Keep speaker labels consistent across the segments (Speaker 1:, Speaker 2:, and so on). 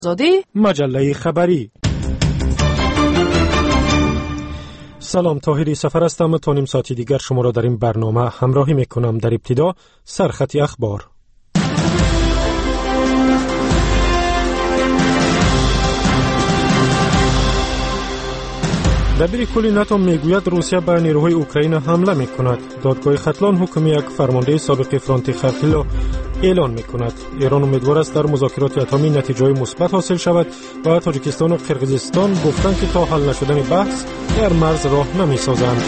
Speaker 1: آزادی
Speaker 2: مجله خبری. سلام، طاهری سفر هستم. تا نیم ساعتی دیگر شما را در این برنامه همراهی میکنم. در ابتدا سرخط اخبار. دبیر کل ناتو میگوید روسیه به نیروهای اوکراین حمله میکند. دادگاه ختلان حکم یک فرمانده سابق فرانت خرخیل را اعلان میکند. ایران امیدوار است در مذاکرات اتمی نتیجه مثبت حاصل شود و تاجیکستان و قرقیزستان گفتند که تا حل نشدن بحث در مرز راه نمیسازند.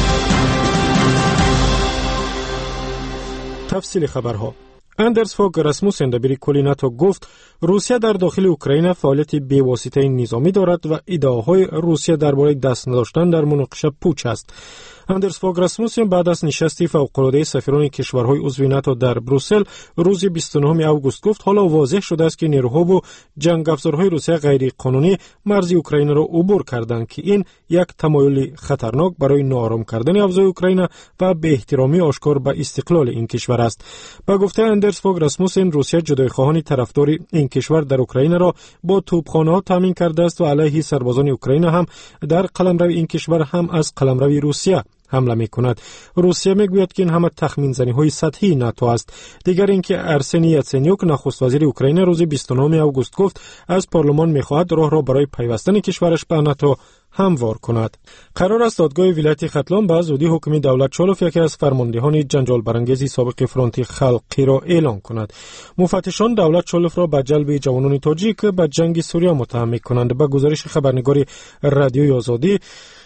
Speaker 2: تفصیل خبرها. اندرس فوگ راسموسن دبیر کل ناتو گفت روسیه در داخل اوکراین فعالیت بی‌واسطه نظامی دارد و ادعاهای روسیه درباره دست نداشتن در مناقشه پوچ است. اندرس فوگ راسموسن بعد از نشست فوق‌العاده سفیران کشورهای عضو ناتو در بروسل روز 29 آگوست گفت حالا واضح شده است که نیروها و جنگ افزارهای روسیه غیر قانونی مرز اوکراین را عبور کردند که این یک تمایل خطرناک برای ناآرام کردن اوضاع اوکراین و به احترامی آشکار به استقلال این کشور است. با گفته اندرس فوگ راسموسن روسیه جدایخواهان طرفدار این کشور در اوکراین را با توپخانه‌ها تامین کرده است و علیه سربازان اوکراین هم در قلمرو این کشور هم از قلمرو روسیه حمله می‌کند. روسیه میگوید که این همه تخمین زنی‌های سطحی ناتو است. دیگر اینکه ارسنی یاتسنیوک نخست وزیر اوکراین روز 29 آگوست گفت از پارلمان می‌خواهد راه را برای پیوستن کشورش به ناتو هموار کند. قرار است دادگاه ولایت ختلان به زودی حکم دولت چالوف یکی از فرماندهان جنجال برانگیز سابق فرانت خلقی را اعلان کند. مفتشان دولت چالوف را به جلب جوانان تاجیک به جنگ سوریه متهم می‌کنند. به گزارش خبرنگار رادیوی آزادی،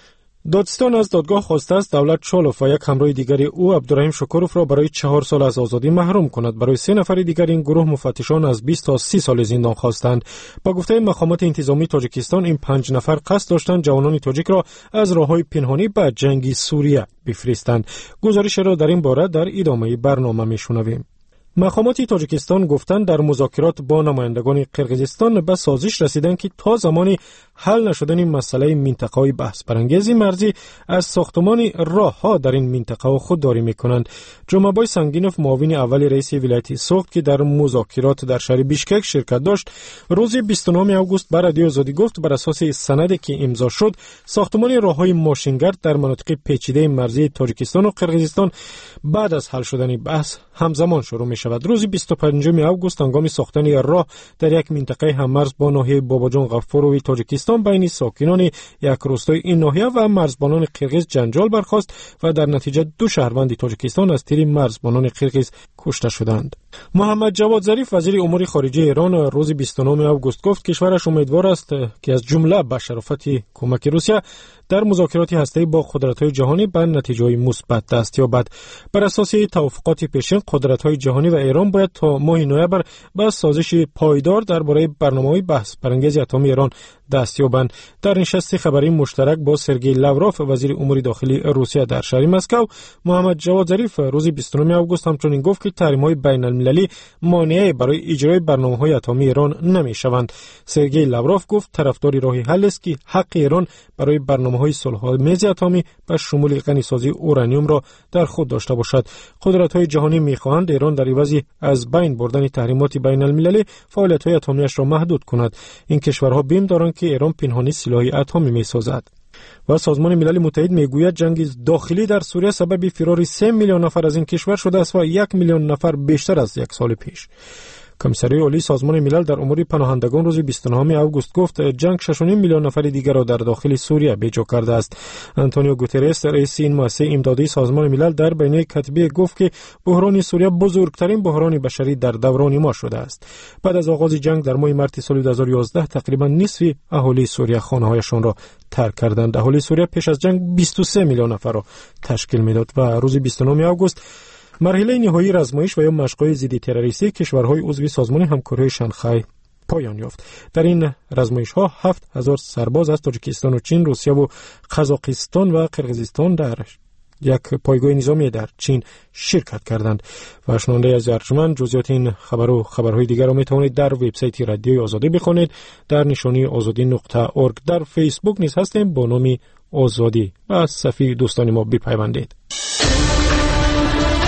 Speaker 2: دادستان از دادگاه خواسته است دولت چالوف و یک همراه دیگری او عبدالرحیم شکروف را برای 4 سال از آزادی محروم کند. برای 3 نفر دیگر این گروه مفتشان از 20 تا 30 سال زندان خواستند. با گفته مقامات انتظامی تاجیکستان این 5 نفر قصد داشتند جوانان تاجیک را از راههای پنهانی به جنگ سوریه بفرستند. گزارش را در این باره در ادامه برنامه میشنویم. مقامات تاجیکستان گفتند در مذاکرات با نمایندگان قرقیزستان به سازش رسیدند که تا زمانی حل نشدن مسئله منطقه‌های بحث برانگیز مرزی از ساختمان راه‌ها در این منطقه خودداری می‌کنند. جمعه‌بای سنگینوف معاون اول رئیس ولایت سوخت که در مذاکرات در شهر بیشکک شرکت داشت روز 29 آگوست بر رادیو آزادی گفت بر اساس سندی که امضا شد ساختمان راه‌های ماشینگرد در مناطق پیچیده مرزی تاجیکستان و قرقیزستان بعد از حل شدن بحث همزمان شروع می‌شود. روز 25 آگوست هنگام ساختن راه در یک منطقه هممرز با ناحیه باباجان غفاروی تاجیکستان بین ساکنان یک روستای این ناحیه و مرزبانان قرقیز جنجال برخاست و در نتیجه 2 شهروند تاجیکستان از تیر مرزبانان قرقیز کشته شدند. محمد جواد ظریف وزیر امور خارجه ایران روز 29 آگوست گفت کشورش امیدوار است که از جمله به شرافت کمک روسیه در مذاکرات هسته‌ای با قدرت‌های جهانی به نتیجه‌های مثبت دست یابد. بر اساس توافقات پیشین قدرت‌های جهانی و ایران باید تا ماه نوامبر به سازش پایدار درباره برنامه‌های بحث برانگیز اتمی ایران دست یابند. در نشست خبری مشترک با سرگئی لاوروف وزیر امور داخلی روسیه در شهر مسکو، محمد جواد ظریف روز 29 آگوست همچنین گفت که تحریم‌های بین‌المللی مانعی برای اجرای برنامه‌های اتمی ایران نمی‌شوند. سرگئی لاوروف گفت طرفدار راه حل است که حق ایران برای برنامه‌های صلح‌آمیز اتمی به شمول غنی‌سازی اورانیوم را در خود داشته باشد. قدرت‌های جهانی می‌خواهند ایران در عوض از بین بردن تحریمات بین‌المللی فعالیت‌های اتمی‌اش را محدود کند. این کشورها بیم دارند که ایران پنهانی سلاح اتمی می‌سازد. و سازمان ملل متحد میگوید جنگ داخلی در سوریه سبب فرار 3 میلیون نفر از این کشور شده است و 1 میلیون نفر بیشتر از 1 سال پیش. کمیسریای عالی سازمان ملل در امور پناهندگان روز 29 آگوست گفت جنگ 6.5 میلیون نفر دیگر را در داخل سوریه بی‌جا کرده است. آنتونیو گوترس رئیس این مؤسسه امدادی سازمان ملل در بیانیه کتبی گفت که بحران سوریه بزرگترین بحران بشری در دوران ما شده است. بعد از آغاز جنگ در ماه مارس سال 2011 تقریبا نصف اهالی سوریه خانه‌هایشان را ترک کردند. اهالی سوریه پیش از جنگ 23 میلیون نفر را تشکیل میداد و روز 29 آگوست مرحله نهایی آزمایش و یا مشق‌های ضد تروریستی کشورهای عضو سازمان همکاری شانگهای پایان یافت. در این آزمایش‌ها 7000 سرباز از تاجیکستان و چین، روسیه و قزاقستان و قرقیزستان در یک پایگاه نظامی در چین شرکت کردند. و شنونده از ارجمند جزئیات این خبر و خبرهای دیگر را میتوانید در وبسایت رادیوی آزادی بخوانید در نشانی azadi.org. در فیسبوک نیز هستیم با نام آزادی و از صفحه دوستان ما بپیوندید.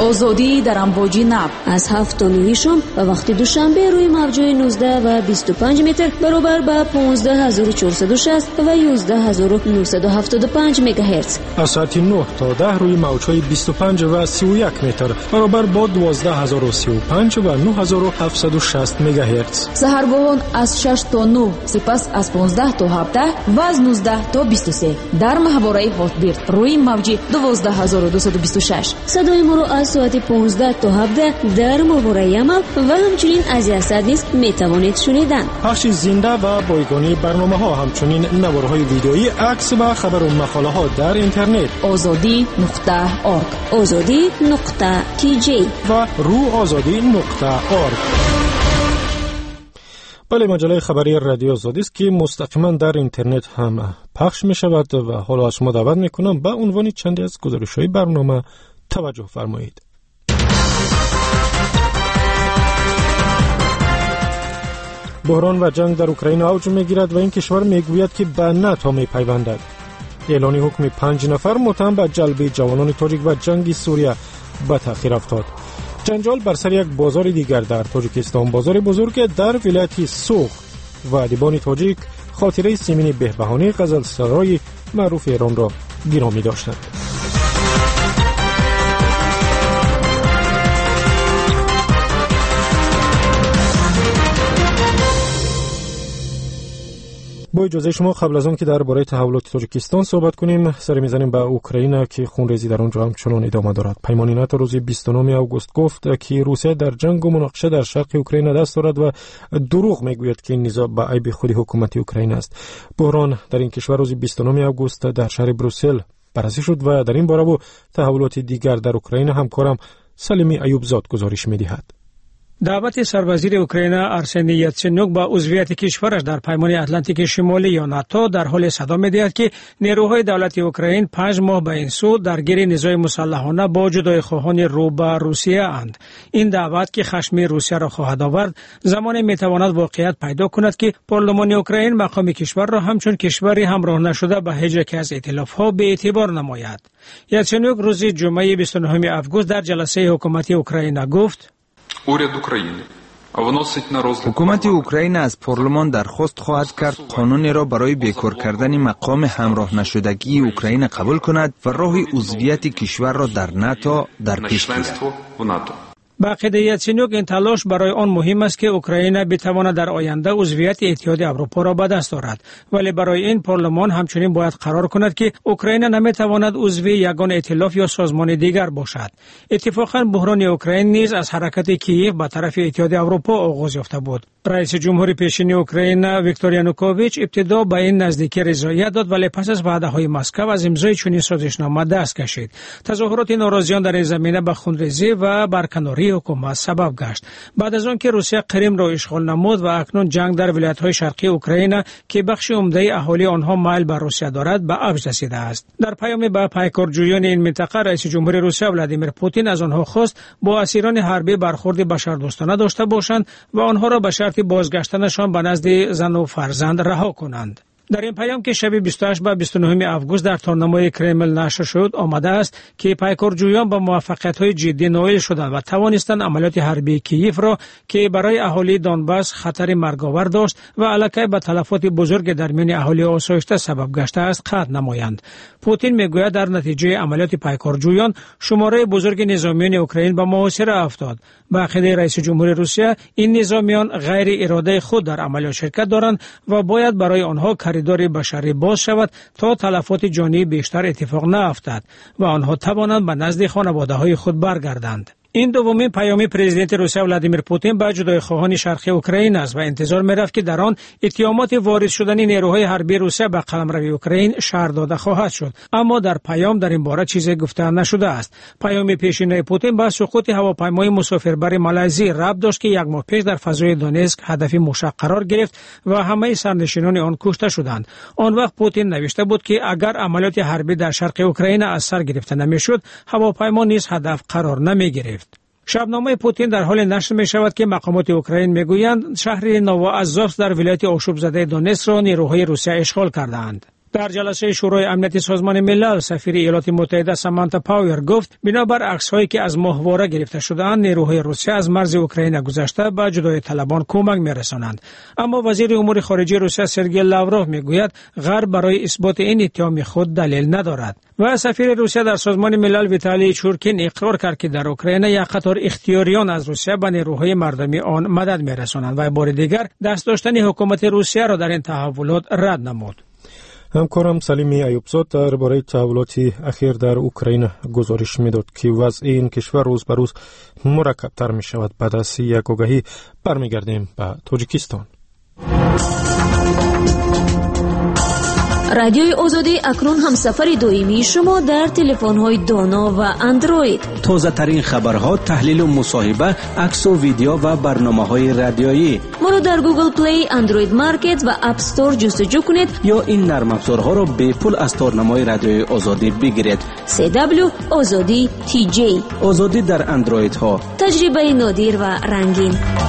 Speaker 1: آزادی در امواج نب
Speaker 3: از 7 تا 9 شام و وقت دوشنبه روی موج‌های 19 و 25 متر برابر با 15460 و 11975 مگاهرتز.
Speaker 2: از ساعت 9 تا 10 روی موج‌های 25 و 31 متر برابر با 12035 و 9760 مگاهرتز.
Speaker 1: سحرگاهان از 6 تا 9، سپس از 15 تا 17 و از 19 تا 23 در محوره هاتبیرد روی موج 12226.
Speaker 3: صدای ما رو از ساعت 15 تا 17 در محوره یمل و همچنین از یزد نیز میتوانید شنیدن.
Speaker 2: پخش زنده و بایگانی برنامه ها، همچنین نوارهای ویدیویی، عکس و خبر و مقاله ها در اینترنت
Speaker 1: azadi.org
Speaker 3: azadi.tj
Speaker 2: و ruazadi.org. بله، مجله خبری رادیو آزادی است که مستقیما در اینترنت هم پخش می شود و حالا از شما دعوت می کنم به عنوان چندی از گزارش‌های برنامه توجه فرمایید. بحران و جنگ در اوکراین اوج می‌گیرد و این کشور می‌گوید که به ناتو می‌پیوندد. اعلان حکم 5 نفر متهم به جلب جوانان تاجیک و جنگ سوریه به تأخیر افتاد. جنجال بر سر یک بازار دیگر در تاجیکستان، بازار بزرگ در ولایت سوخ، و ادیبان تاجیک خاطره سیمین بهبهانی غزلسرای معروف ایران را گرامی داشتند. با اجازه شما قبل از آن که درباره تحولات تاجیکستان صحبت کنیم، سر میزنیم به اوکراین که خونریزی در آنجا همچنان ادامه دارد. پیمان ناتو روز 29 آگوست گفت که روسیه در جنگ و مناقشه در شرق اوکراین دست دارد و دروغ میگوید که این نزاع به عیب خود حکومت اوکراین است. بحران در این کشور روز 29 آگوست در شهر بروسل بررسی شد و در این باره و تحولات دیگر در اوکراین همکارم سلیمی ایوبزاد گزارش می‌دهد.
Speaker 4: دعوت سروزیر اوکراین ارسنی یاتسنیوک با عضویت کشورش در پیمان اتلانتیک شمالی یا ناتو در حال صدا می‌دهد که نیروهای دولت اوکراین 5 ماه به این سو درگیر نزاع مسلحانه با جدای خواهان رو به روسیه اند. این دعوت که خشم روسیه را خواهد آورد زمانی میتواند واقعیت پیدا کند که پارلمان اوکراین مقام کشور را همچون کشوری همراه نشده به هیچ یک از ائتلاف‌ها به اعتبار نماید. یاتسنیوک روز جمعه 29 آگوست در جلسه حکومتی اوکراین گفت:
Speaker 5: حکومت اوکراین از پارلمان درخواست خواهد کرد قانونی را برای بیکار کردن مقام همراه نشدگی اوکراین قبول کند و راه عضویت کشور را در ناتو در پیش گیرد.
Speaker 4: با عقیده یاتسنیوک این تلاش برای آن مهم است که اوکراین بتواند در آینده عضویت اتحاد اروپا را به دست آورد، ولی برای این پارلمان همچنین باید قرار کند که اوکراین نمیتواند عضو یگان ائتلاف یا سازمان دیگر باشد. اتفاقا بحران اوکراین نیز از حرکت کییف به طرف اتحاد اروپا آغاز یافته بود. رئیس جمهور پیشین اوکراین ویکتور یانوکوویچ ابتدا به این نزدیکی رضایت داد، ولی پس از وعده‌های مسکو از امضای چنین سازشنامه دست کشید. تظاهرات ناراضیان در این زمینه به خونریزی و برکناری حکومت سبب گشت. بعد از آن که روسیه کریم را اشغال نمود و اکنون جنگ در ولایت‌های شرقی اوکراین که بخش عمده اهالی آنها مایل به روسیه دارد به اوج رسیده است. در پیام به پیکارجویان این منطقه رئیس جمهور روسیه ولادیمیر پوتین از آنها خواست با اسیران حربی برخورد بشردوستانه داشته باشند و آنها را به شرط بازگشتنشان به نزد زن و فرزند رها کنند. در این پیام که شب 28 و 29 آگوست در تارنمای کرمل نشر شد، آمده است که پیکارجویان با موفقیت‌های جدی نائل شدند و توانستند عملیات حربی کییف را که برای اهالی دونباس خطر مرگاور داشت و علاقه به تلفات بزرگ در میان اهالی آسایشته سبب گشته است قطع نمایند. پوتین میگوید در نتیجه عملیات پیکارجویان شماره بزرگ نظامیان اوکراین به محاصره افتاد. با عقیده رئیس جمهور روسیه این نظامیان غیر اراده خود در عملیات شرکت دارند و باید برای آنها کریدور بشری باز شود تا تلفات جانی بیشتر اتفاق نیفتد و آنها توانند به نزد خانواده‌های خود برگردند. این دومین پیام پرزیدنت روسیه ولادیمیر پوتین به جدای خواهان شرقی اوکراین است و انتظار می‌رفت که در آن اتهامات وارد شدن نیروهای حربی روسیه به قلمرو اوکراین شرح داده خواهد شد، اما در پیام در این باره چیزی گفته نشده است. پیام پیشین پوتین به سقوط هواپیمای مسافربر مالزی ربط داشت که یک ماه پیش در فضای دونسک هدف موشک قرار گرفت و همه سرنشینان آن کشته شدند. آن وقت پوتین نوشته بود که اگر عملیات حربی در شرق اوکراین از سر گرفته نمیشد، هواپیما نیز هدف قرار نمیگرفت. شبنامه پوتین در حال نشر می شود که مقامات اوکراین میگویند شهر نووازوفسک در ولایت آشوب زده دونتسک را نیروهای روسیه اشغال کردند. در جلسه شورای امنیت سازمان ملل سفیر ایالات متحده سامانتا پاور گفت بنابر عکس‌هایی که از ماهواره گرفته شده‌اند نیروهای روسیه از مرز اوکراین گذشته به جدای طلبان کمک می‌رسانند. اما وزیر امور خارجه روسیه سرگئی لاوروف میگوید غرب برای اثبات این اتهام خود دلیل ندارد. و سفیر روسیه در سازمان ملل ویتالی چورکین اقرار کرد که در اوکراین یک قطار اختیاریان از روسیه به نیروهای مردمی آن مدد می‌رسانند و بار دیگر دست داشتن حکومت روسیه را در این تحولات رد نمود.
Speaker 2: همکارم سلیمی ایوبزاد درباره تحولات اخیر در اوکراین گزارش میداد که وضع این کشور روز به روز مرکب‌تر می شود. بعد از یک آگهی برمیگردیم به تاجیکستان.
Speaker 3: رادیوی آزادی اکنون هم سفر دائمی شما در تلفن‌های دانا و اندروید.
Speaker 6: تازه ترین خبرها، تحلیل و مصاحبه، عکس و ویدیو و برنامه‌های رادیویی.
Speaker 3: ما رو در گوگل پلی، اندروید مارکت و اپ استور جستجو کنید
Speaker 6: یا این نرم افزارها را به پول از تارنمای رادیوی آزادی بگیرید.
Speaker 3: CW آزادی TJ.
Speaker 6: آزادی در اندروید ها.
Speaker 3: تجربه نادر و رنگین.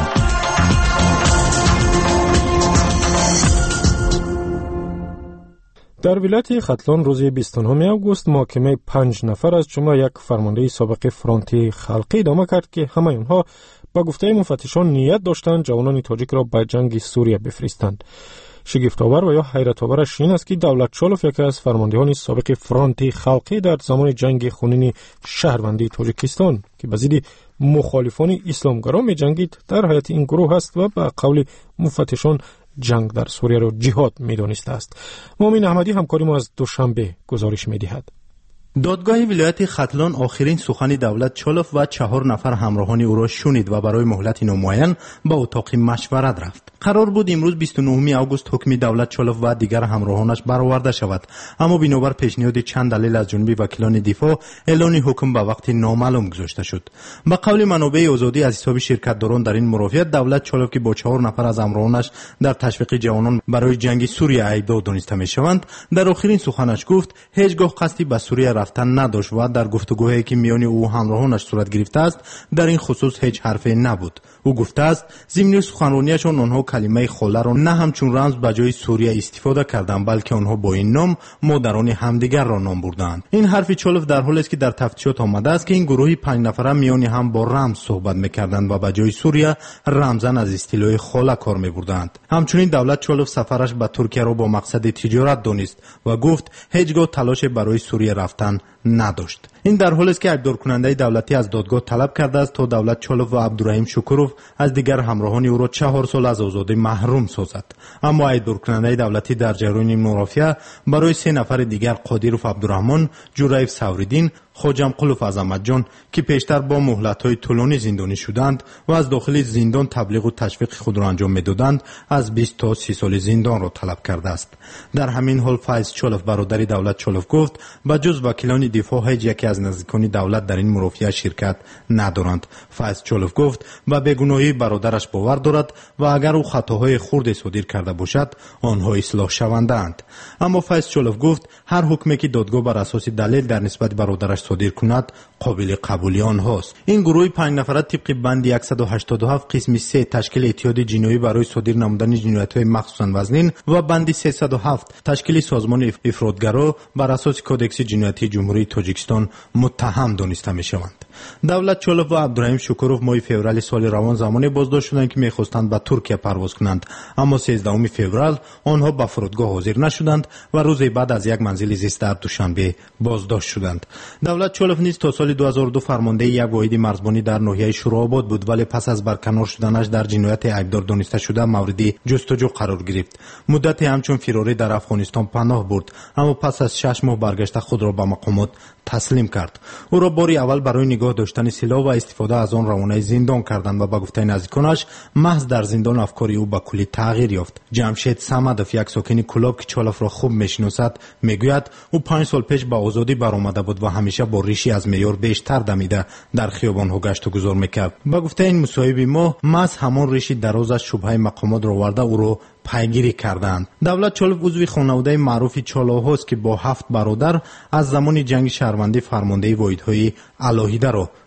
Speaker 2: در ولایت ختلان روز 29 آگوست محاکمه 5 نفر از جمله یک فرمانده سابق فرانت خلقی ادامه کرد که همه آنها با گفته مفتشان نیت داشتند جوانان تاجیک را به جنگ سوریه بفرستند. شگفت‌آور و یا حیرت‌آورش این است که دولت چالوف یکی از فرماندهان سابق فرانت خلقی در زمان جنگ خونین شهروندی تاجیکستان که به ضد مخالفان اسلامگرا می‌جنگید در حیات این گروه است و به قول مفتشان جنگ در سوریه را جهاد می‌دانسته است. مومن احمدی همکاری ما از دوشنبه گزارش می‌دهد.
Speaker 7: دادگاه ولایت ختلان آخرین سخن دولت چالوف و 4 نفر همراهان او را شنید و برای مهلت نامعین به اتاق مشورت رفت. قرار بود امروز 29 آگوست حکم دولت چالوف و دیگر همراهانش برآورده شود، اما بنابر پیشنهاد چند دلیل از جانب وکیلان دفاع اعلان حکم به وقت نامعلوم گذاشته شد. به قول منابع آزادی از حساب شرکت‌داران در این مرافعات، دولت چالوف که با 4 نفر از همراهانش در تشویق جوانان برای جنگ سوریه ایبدار دانسته می‌شوند، در آخرین سخنش گفت هیچگاه قصدی به سوریه رفتن نداشت و در گفتگوهایی که میان او و همراهانش صورت گرفته است در این خصوص هیچ حرفی نبود. او گفته است ضمن سخنرانیشان آنها کلمه خاله را نه همچون رمز به جای سوریه استفاده کردند، بلکه آنها با این نام مادران همدیگر را نام بردند. این حرف چالوف در حالی است که در تفتیشات آمده است که این گروهی 5 نفره میان هم با رمز صحبت میکردند و به جای سوریه رمزاً از اصطلاح خاله کار میبردند. همچنین دولت چالوف سفرش به ترکیه را با مقصد تجارت دانست و گفت هیچگاه تلاش برای سوریه رفتن نداشت. این در حالی است که ایبدار کننده دولتی از دادگاه طلب کرده است تا دولت چالوف و عبدالرحیم شکروف از دیگر همراهان او را 4 سال از آزادی محروم سازد. اما ایبدار کننده دولتی در جریان مرافعه برای 3 نفر دیگر قادیروف عبدالرحمن، جوریف سوریدین، خوجم قلوف عظمت جان که پیشتر با مهلت‌های طولانی زندانی شدند و از داخل زندان تبلیغ و تشویق خود را انجام می‌دادند از 20 تا 30 سال زندان را طلب کرده است. در همین حال فایز چالوف برادر دولت چالوف گفت به جز وکیلان دفاع هیچ یکی از نزدیکان دولت در این مرافعه شرکت ندارند. فایز چالوف گفت به بیگناهی برادرش باور دارد و اگر او خطاهای خردی صادر کرده باشد آنها اصلاح شوندند. اما فایز چالوف گفت هر حکمی که دادگاه بر اساس دلیل در نسبت برادرش صادر کند قابل قبولی آنهاست. این گروه 5 نفره طبق بند 187 قسم 3 تشکیل اتحاد جنایی برای صادر نمودن جنایت‌های مخصوصاً وزنین و بند 307 تشکیل سازمان افراطگرا بر اساس کودکس جنایتی جمهوری تاجیکستان متهم دانسته می‌شوند. دولت چالوف و عبدالرحیم شکروف ماه فوریه سال روان زمانی بازداشت شدند که می‌خواستند به ترکیه پرواز کنند، اما 13 فوریه آنها به فرودگاه حاضر نشدند و روز بعد از یک منزل زیست در دوشنبه بازداشت شدند. دولت چالوف نیز تا سال 2002 فرمانده یک واحد مرزبانی در ناحیه شوراباد بود، ولی پس از برکنار شدنش در جنایت ایبدار دانسته شده مورد جستجو قرار گرفت. مدتی همچون فراری در افغانستان پناه برد، اما پس از 6 ماه برگشته خود را به مقامات تسلیم کرد. او را باری اول برای نگاه داشتن سلاح و استفاده از آن روانه زندان کردند و به گفته نزدیکانش محض در زندان افکاری او به کلی تغییر یافت. جمشید صمدوف، یک ساکن کلاب که چالوف را خوب میشناسد، میگوید او 5 سال پیش به آزادی برآمده بود و همیشه با ریشی از معیار بیشتر دمیده در خیابان‌ها گشت و گذار میکرد. به گفته این مصاحب ما محض همان ریشی درازش شبهه مقامات را آورده او را پیگیری کردند. دولت چالوف عضو خانواده معروف چالاهاست که با 7 برادر از زمان جنگ شهروندی فرمانده واحدهای علاهیده را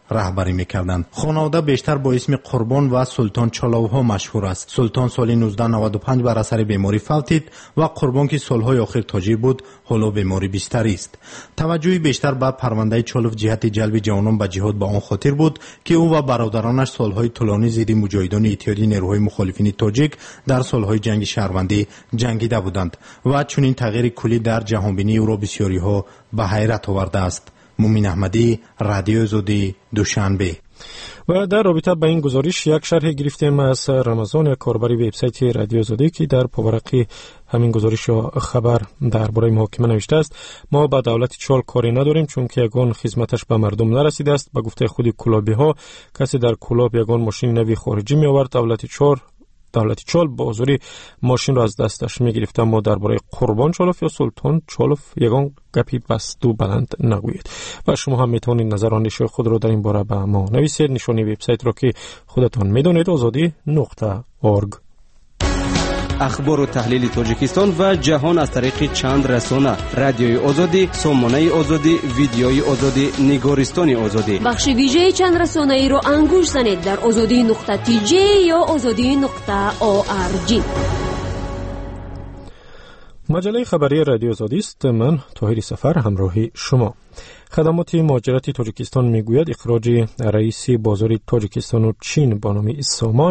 Speaker 7: رهبری میکردند. خانواده بیشتر با اسم قربان و سلطان چالوها مشهور است. سلطان سال 1995 بر اثر بیماری فوتید و قربان که سالهای آخر تاجر بود حالا بیماری بستری است. توجه بیشتر به پرونده چالوف جهت جلب جوانان به جهاد با آن خاطر بود که او و برادرانش سالهای طولانی ضد مجاهدان اتحادیه نیروهای مخالفین تاجیک در سالهای جنگ شهروندی جنگیده بودند و چنین تغییر کلی در جهانبینی او را بسیاری‌ها به حیرت آورده است. مومین احمدی، رادیو آزادی، دوشنبه.
Speaker 2: و در رابطه با این گزارش یک شرح گرفتیم از رمضان، کاربر وبسایت رادیو آزادی که در پاورقی همین گزارش خبر درباره محاکمه نوشته است. ما با دولت چال کاری نداریم چون که یگان خدمتش به مردم نرسیده است. به گفته خود کلابی ها کسی در کلاب یگان ماشین نوی خارجی می آورد، دولت چال با حضوری ماشین را از دستش می گرفت. اما درباره قربان چالوف یا سلطان چالوف یگان گپی بست و بلند نگوید. و شما هم می توانید نظرانش خود را در این باره به ما نویسید. نشانی وبسایت را که خودتان می دانید azadi.org.
Speaker 6: اخبار و تحلیل تاجیکستان و جهان از طریق چند رسانه: رادیوی آزادی، سامانه آزادی، ویدیوی آزادی، نگارستان آزادی.
Speaker 3: بخش ویژه چند رسانه ای را انگوش زنید در azadi.tj یا azadi.org.
Speaker 2: مجله خبری رادیو آزادی است. من طاهر سفر همراهی شما. خدمات مهاجرت تاجیکستان میگوید اخراج رئیس بازار تاجیکستان و چین با نام سامان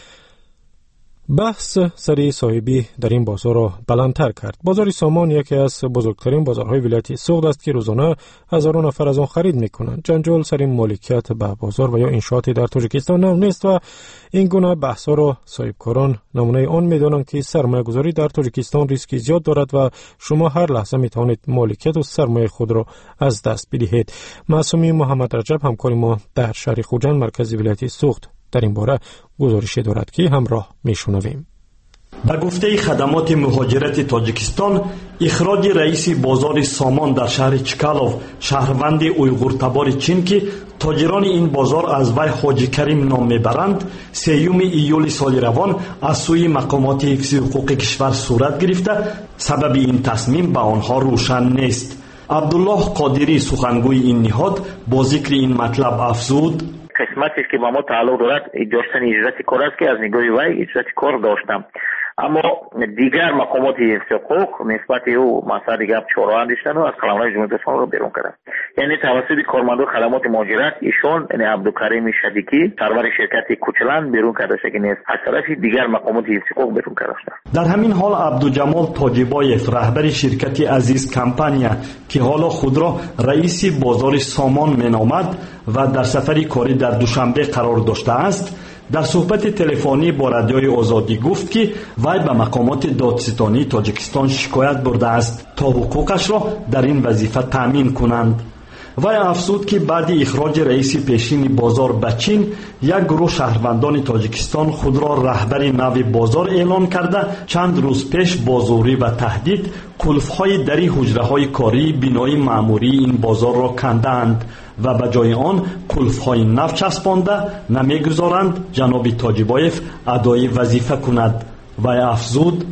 Speaker 2: بحث سری صاحبی در این بازار را بلندتر کرد. بازار سامان یکی از بزرگترین بازارهای ولایت سوخت است که روزانه هزاران نفر از آن خرید میکنند. جنجال سر مالکیت به بازار و یا انشاءات در تاجیکستان نو نیست و این گونه بحث‌ها را صاحبکاران نمونه آن میدانند که سرمایه گذاری در تاجیکستان ریسک زیاد دارد و شما هر لحظه میتوانید مالکیت و سرمایه خود را از دست بدهید. معصومی محمد رجب همکار ما در شهر خوجند مرکز ولایت سوخت در این باره گزارشی دارد که همراه میشنویم.
Speaker 8: به گفته خدمات مهاجرت تاجیکستان، اخراج رئیس بازار سامان در شهر چکالوف شهروند اویغورتبار چین که تاجران این بازار از وی حاجی کریم نام میبرند 3 ایول سال روان از سوی مقامات حفظ حقوق کشور صورت گرفته، سبب این تصمیم به آنها روشن نیست. عبدالله قادری سخنگوی این نهاد با ذکر این مطلب افزود:
Speaker 9: قسمتی که با ما تعلق دارد داشتن اجرت کار است که از نگاه وی اجرت کار داشتم، اما دیگر مقامات حفظ حقوق نسبت او مسئله دیگر چاره اندیشتن و از قلمرو جمهوری اسلامی رو بیرون کردن. یعنی توسط کارمندان خدمات مهاجرت ایشون یعنی عبدالکریم شدیکی سرور شرکت کوچلند بیرون کرده شده نیست، از طرف دیگر مقامات حفظ حقوق بیرون کرده.
Speaker 8: در همین حال عبدوجمال تاجبایف رهبر شرکت عزیز کمپانیا که حالا خود را رئیس بازار سامان مینامد و در سفری کاری در دوشنبه قرار داشته است، در صحبت تلفنی با رادیوی آزادی گفت که وی به مقامات دادستانی تاجیکستان شکایت برده است تا حقوقش را در این وظیفه تامین کنند. وی افزود که بعد اخراج رئیس پیشین بازار به چین، یک گروه شهروندان تاجیکستان خود را رهبر نو بازار اعلان کرده چند روز پیش با زوری و تهدید قلف‌های در حجره‌های کاری بینای معموری این بازار را کندند و به جای آن قلف‌های نو چسبانده نمیگذارند جناب تاجبایف ادای وظیفه کند. و افزود: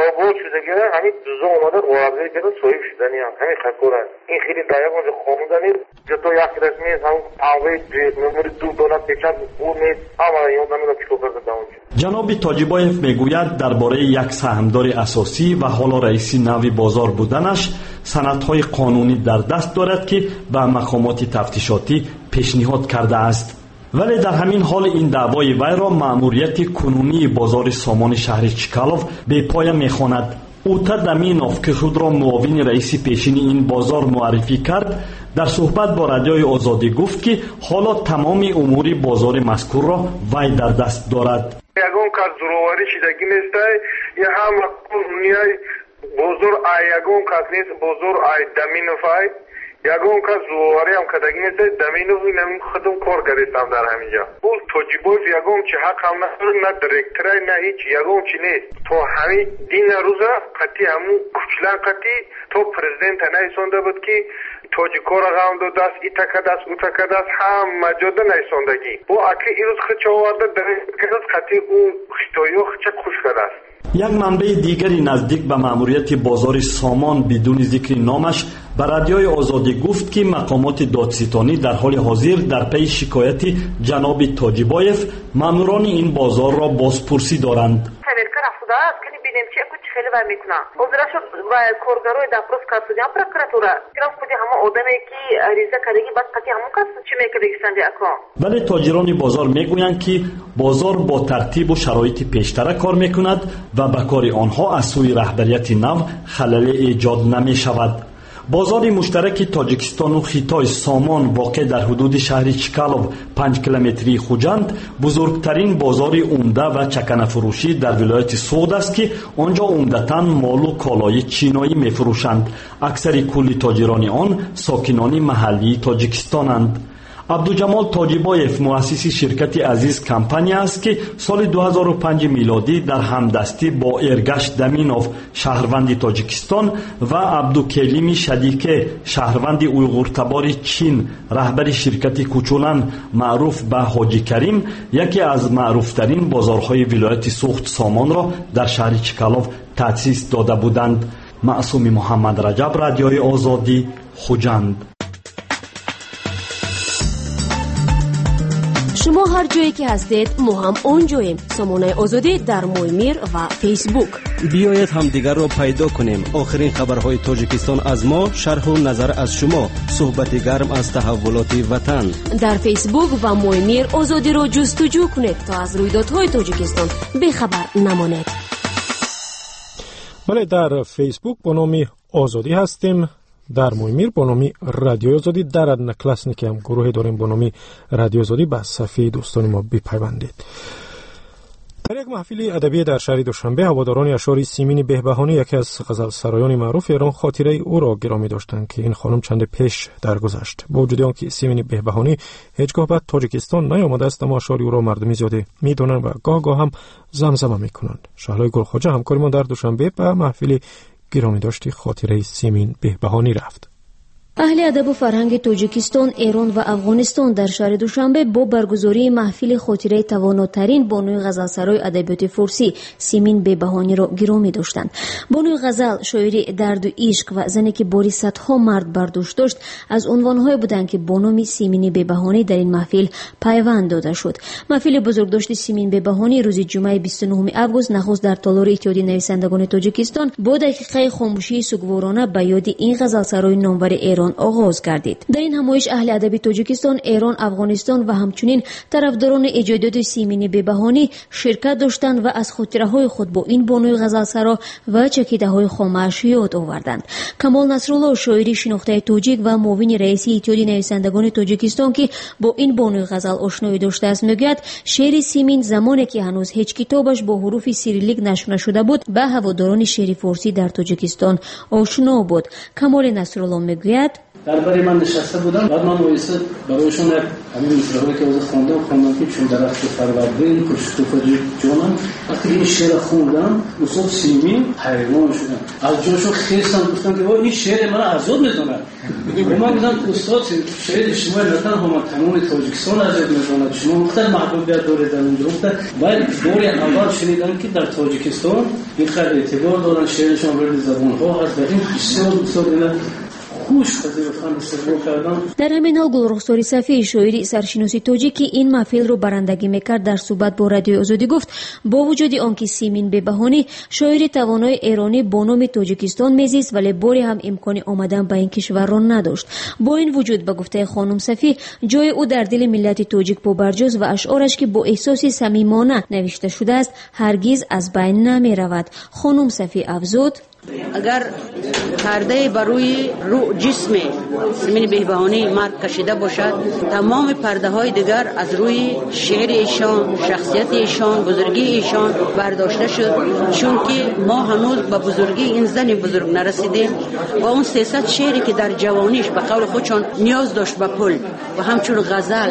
Speaker 10: همین دوزا اومده قوابه گره صحیب شدنی هم همین خطورن این خیلی دایق اونجا خونودنی جتو یک رسمی است همون قوابه نمور 2 دولت پیچند اون نیست اما یون نمیده چکو کرده اونجا.
Speaker 8: جناب تاجبایف میگوید درباره یک سهمدار اساسی و حالا رئیس نوی بازار بودنش سندهای قانونی در دست دارد که به مقامات تفتیشاتی پیشنهاد کرده است. ولی در همین حال این دعوای وی را مأموریت کنونی بازار سامان شهر چکالوف به پای میخواند. اوتا دمینوف که خود را معاون رئیس پیشین این بازار معرفی کرد، در صحبت با رادیوی آزادی گفت که حالا تمام امور بازار مذکور را وی در دست دارد.
Speaker 10: یگون کار ضروری شدگی نیست، یا هم کنونیای بازار یگون کار نیست، بازار دمینوفای یگون کار ضروری هم کدگی نیست، دمینوفی نمی خودم کار گرفتم در همینجا. اون توجیبوز یگون چه حق هم نداره، نه درکترای نه هیچ، یگون چی نیست. تو همین دین روزا قطعی همون کچلان قطعی تو پرزیدنت نیسونده بود که توجیکور غام دو دست ای تکدست او تکدست هم مجاده نیسوندگی. با اکی ایروز خچه آورده در این قطعی اون خشتایو خچه خوش کرده است.
Speaker 8: یک منبع دیگری نزدیک به مأموریت بازار سامان بدون ذکر نامش به رادیوی آزادی گفت که مقامات دادستانی در حال حاضر در پی شکایت جناب تاجیبایف مأموران این بازار را بازپرسی دارند.
Speaker 11: ببینیم چه کچ خیلی و میکنه اوزراشو و کارگروی دپروس کارسودیان پروکراتورا گرام خودی همه آدمی که ریزه کردگی بعد قطعی همون کس چی میکنه اکا.
Speaker 8: ولی تاجران بازار میگویند که بازار با ترتیب و شرایط پیشتر کار میکند و به کار آنها از سوی رهبریت نو خلل ایجاد نمیشود. بازار مشترک تاجیکستان و خیتای سامان واقع در حدود شهر چکالوف 5 کیلومتری خوجند بزرگترین بازار عمده و چکنه فروشی در ولایت سوغد است که آنجا عمدتاً مال و کالای چینایی میفروشند. اکثر کل تاجران آن ساکنان محلی تاجیکستانند. عبدوجمال تاجیبایف مؤسس شرکت عزیز کمپانیا است که سال 2005 میلادی در همدستی با ارگش دمینوف شهروند تاجیکستان و عبدوکلیم شدیکه شهروند اویغورتبار چین رهبر شرکت کوچولان معروف به حاجی کریم یکی از معروفترین بازارهای ولایت سوخت سامان را در شهر چکالوف تأسیس داده بودند. معصوم محمد رجب، رادیوی آزادی، خوجند.
Speaker 3: شما هر جایی که هستید ما هم اونجاییم. سامانه آزادی در مویمیر و فیسبوک.
Speaker 6: بیایید هم دیگر را پیدا کنیم. آخرین خبرهای تاجیکستان از ما، شرح و نظر از شما، صحبت گرم از تحولات وطن.
Speaker 3: در فیسبوک و مویمیر آزادی را جستجو کنید تا از رویدادهای تاجیکستان بیخبر نمانید.
Speaker 2: بله، در فیسبوک با نام آزادی هستیم، در مویمیر با نام رادیو آزادی، در ادنا کلاسنیک هم گروهی داریم با نام رادیو آزادی. به صفحه دوستان ما بپیوندید. در یک محفل ادبی در شهر دوشنبه هواداران اشعار سیمین بهبهانی، یکی از غزلسرایان معروف ایران، خاطره او را گرامی داشتند که این خانم چند پیش درگذشت. با وجود آنکه سیمین بهبهانی هیچگاه به تاجیکستان نیامده است، اما اشعار او را مردمی زیاده میدونند و گاه گاه هم زمزمه میکنند. شهلای گلخواجه همکار ما در دوشنبه به محفل گرامی داشتی خاطره سیمین بهبهانی رفت.
Speaker 3: اهل ادب و فرهنگ تاجیکستان، ایران و افغانستان در شهر دوشنبه با برگزاری محفل خاطره تواناترین بانوی غزلسرای ادبیات فارسی سیمین بهبهانی را گرامی داشتند. بانوی غزل، شاعری درد و عشق و زنی که باری صدها مرد برداشت داشت، از عنوان‌های بودند که با نام سیمین بهبهانی در این محفل پیوند داده شد. محفل بزرگداشت سیمین بهبهانی روز جمعه 29 آگوست نخست در تالار اتحادیه نویسندگان تاجیکستان با دقیقه خاموشی سوگوارانه به یاد این غزلسرای نامور ایران آغاز گردید. در این همایش اهل ادب تاجیکستان، ایران، افغانستان و همچنین طرفداران ایجادات سیمین بهبهانی شرکت داشتند و از خاطره‌های خود با این بانوی غزلسرا و چکیده‌های خامش یاد آوردند. کمال نصرالله، شاعری شناخته تاجیک و معاون رئیس اتحادیه نویسندگان تاجیکستان که با این بانوی غزل آشنایی داشته است، میگوید شعر سیمین زمانی که هنوز هیچ کتابش با حروف سیریلیک نشر نشده بود به هواداران شعر فارسی در تاجیکستان آشنا بود. کمال نصرالله میگوید
Speaker 12: درباره من نشسته بودم، بعد من وایسه برایشون همین مصرعی که از خواندم که چون درخت فروردین کشتوفجی جانم، وقتی این شعر خوندم مصاب سیمین حیران شدم، از جاشون خیستم، گفتم که این شعر من عذاب میدونه. من گفتم استاد شعر شما نه تنها ما تمام تاجیکستان عذاب میدونه، شما مختلف محبوبیت داره در اون درخت. ولی دوری اول شنیدم که در تاجیکستان این خیلی اعتبار دارن، شعرشون وارد زبان‌ها هست و این بسیار اینا
Speaker 3: در همین حال گلرخساری صفی، شاعری سرشناسی تاجیکی این محفل رو برندگی میکرد، در صحبت با رادیو آزادی گفت با وجود آنکه سیمین بهبهانی شاعری توانای ایرانی با نام تاجیکستان میزیست ولی باری هم امکان آمدن به این کشور را نداشت. با این وجود به گفته خانم صفی جای او در دل ملت تاجیک پابرجاست و اشعارش که با احساسی صمیمانه نوشته شده است هرگز از بین نمی رود. خانم صفی افزود
Speaker 13: اگر پرده بر روی جسم سیمین بهبهانی مرد کشیده باشد، تمام پرده های دیگر از روی شعر ایشان، شخصیت ایشان، بزرگی ایشان برداشته شد، چون که ما هنوز به بزرگی این زن بزرگ نرسیدیم و اون 300 شعری که در جوانیش به قول خودشان نیاز داشت به پول و همچون غزل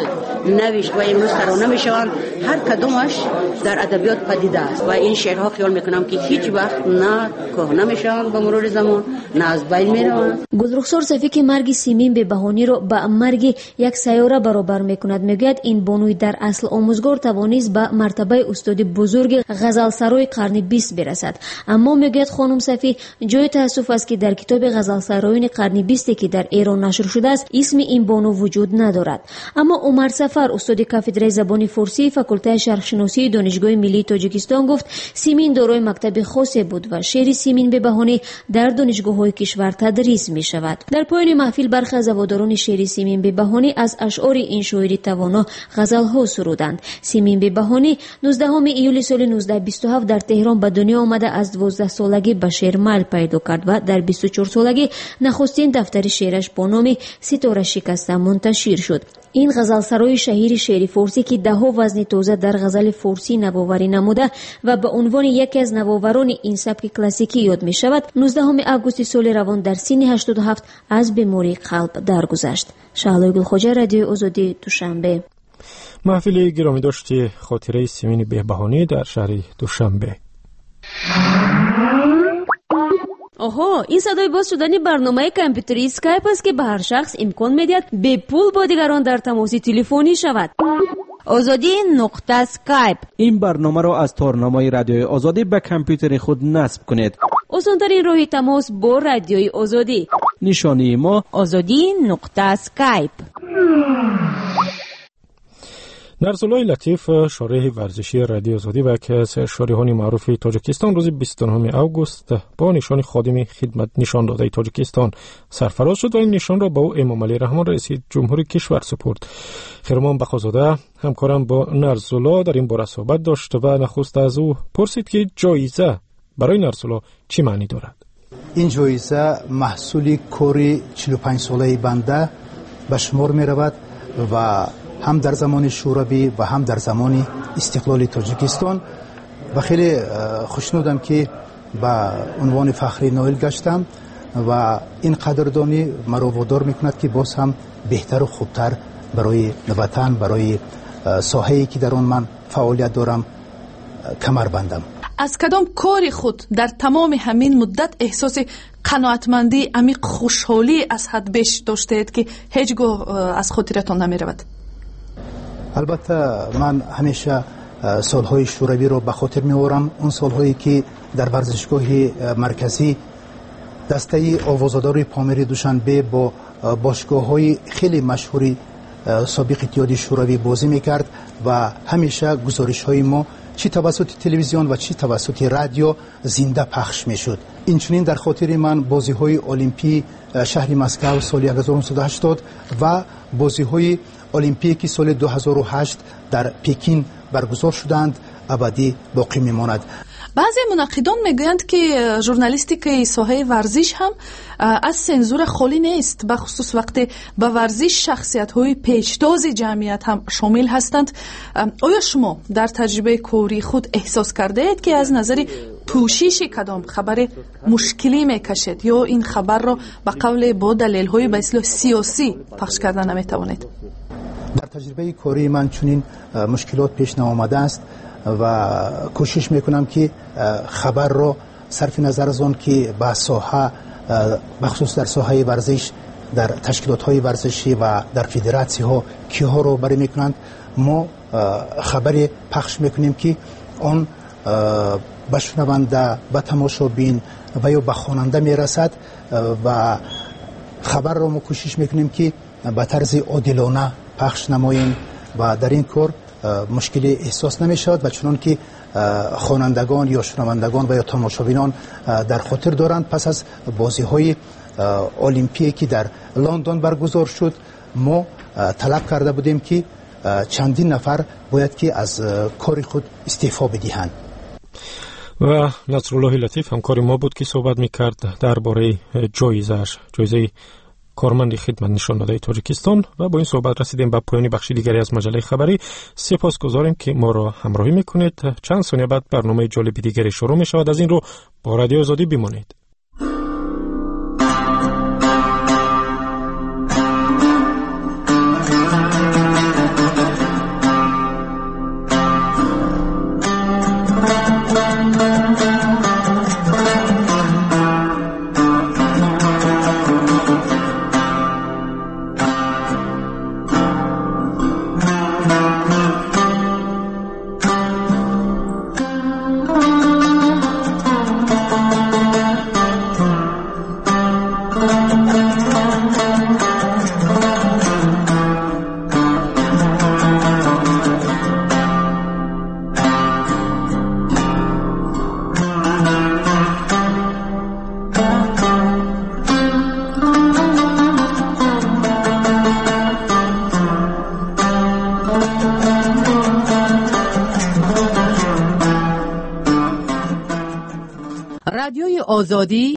Speaker 13: نوشت و امروز ترانه میشوند، هر کدومش در ادبیات پدیده است و این شعرها خیال میکنم که هیچ وقت نه کهنه میشوند به مرور زمان نه از بین میروند.
Speaker 3: گلرخسار صفی که مرگ سیمین بهبهانی را با مرگ یک سیاره برابر میکند. میگوید این بانوی در اصل آموزگار توانست به مرتبه استاد بزرگ غزلسرای قرن 20 برسد. اما میگوید خانم صفی جای تاسف است که در کتاب غزلسرایان قرن 20 که در ایران نشر شده است اسم این بانو وجود ندارد. اما عمر سفر استاد کافدرای زبان فارسی فاکولته شرقشناسی دانشگاه ملی تاجیکستان گفت سیمین دارای مکتب خاصی بود و شعر سیمین بهبهانی در دانشگاه‌های کشور تدریس می‌شود. در پایان محفل برخی از هواداران شعر سیمین بهبهانی از اشعار این شاعر توانا غزل‌ها سرودند. سیمین بهبهانی 19 ایول سال 1927 در تهران به دنیا آمده از 12 سالگی به شعر میل پیدا کرد و در 24 سالگی نخستین دفتر شعرش با نام ستاره شکسته منتشر شد. این غزلسرای شهیر شعر فارسی که ده‌ها وزن تازه در غزل فارسی نوآوری نموده و به عنوان یکی از نوآوران این سبک کلاسیکی یاد می شود 19 آگوست سال روان در سن 87 از بیماری قلب درگذشت. شعله گلخواجه، رادیو آزادی، دوشنبه.
Speaker 2: محفل گرامی داشتی خاطره سیمین بهبهانی در شهر دوشنبه.
Speaker 1: آها، این صدای باز شدن برنامه کامپیوتری اسکایپ است که به هر شخص امکان می‌دهد به پول با دیگران در تماس تلفنی شود.
Speaker 14: آزادی نقطه اسکایپ.
Speaker 6: این برنامه را از تارنامه رادیوی آزادی به کامپیوتر خود نصب کنید.
Speaker 1: آسان‌ترین راه تماس با رادیوی آزادی.
Speaker 6: نشانی ما
Speaker 14: آزادی نقطه اسکایپ.
Speaker 2: نرسولای لطیف شارح ورزشی رادیو آزادی و یکی از شارحان معروف تاجیکستان روز 29 اوگوست با نشان خادم خدمت نشان داده تاجیکستان سرفراز شد و این نشان را با او امام علی رحمان رئیس جمهوری کشور سپرد. خرمان بخازاده همکارم با نرسولا در این باره صحبت داشت و نخست از او پرسید که جایزه برای نرسولا چی معنی دارد.
Speaker 15: این جایزه محصول کاری 45 ساله بنده به شمار می رود و هم در زمان شوروی و هم در زمان استقلال تاجیکستان و خیلی خوشنودم که به عنوان فخری نایل گشتم و این قدردانی مرا وادار میکند که باز هم بهتر و خوبتر برای وطن، برای ساحه‌ای که در آن من فعالیت دارم کمر بندم.
Speaker 16: از کدام کاری خود در تمام همین مدت احساس قناعتمندی، عمیق خوشحالی از حد بیش داشتید که هیچگاه از خاطرتان نمی رود؟
Speaker 15: البته من همیشه سالهای شوروی رو به خاطر می‌آورم، اون سالهایی که در ورزشگاه مرکزی دسته آوازدار پامیر دوشنبه با باشگاه‌های خیلی مشهوری سابق اتحادیه شوروی بازی می‌کرد و همیشه گزارش‌های ما چی توسط تلویزیون و چی توسط رادیو زنده پخش می‌شد. اینچنین در خاطر من بازی‌های المپی شهر مسکو سال 1980 و بازی‌های المپیکی سال 2008 در پکین برگزار شدند ابدی باقی میماند.
Speaker 16: بعضی منقدان میگویند که ژورنالیستیک ساحه ورزش هم از سنزور خالی نیست، به خصوص وقتی به ورزش شخصیت‌های پیشتاز جمعیت هم شامل هستند. آیا شما در تجربه کاری خود احساس کرده اید که از نظر پوشش کدام خبر مشکلی میکشید یا این خبر را به قول با دلایل‌های به اصطلاح سیاسی پخش کردن نمیتوانید؟
Speaker 15: در تجربه کاری من چنین مشکلات پیش نآمده است و کوشش میکنم که خبر را صرف نظر از آن که به ساحه بخصوص در ساحه ورزش در تشکیلات های ورزشی و در فدراسی ها کیها رو برای میکنند ما خبری پخش میکنیم که آن به شنونده به تماشابین و یا به خواننده میرسد و خبر را ما کوشش میکنیم که به طرز عادلانه پخش نماییم و در این کار مشکلی احساس نمیشد و چنان که خوانندگان یا شنوندگان و یا تماشابینان در خاطر دارند پس از بازی‌های المپیکی که در لندن برگزار شد ما طلب کرده بودیم که چندین نفر باید که از کار خود استعفا بدهند.
Speaker 2: و نصرالله لطیف همکار ما بود که صحبت میکرد درباره جایزه کارمند خدمت نشان داده تاجیکستان و با این صحبت رسیدیم به پایان بخش دیگری از مجله خبری. سپاسگزاریم که ما را همراهی میکنید. چند ثانیه بعد برنامه جالب دیگری شروع می شود. از این رو با رادیو آزادی بمانید.
Speaker 17: آزادی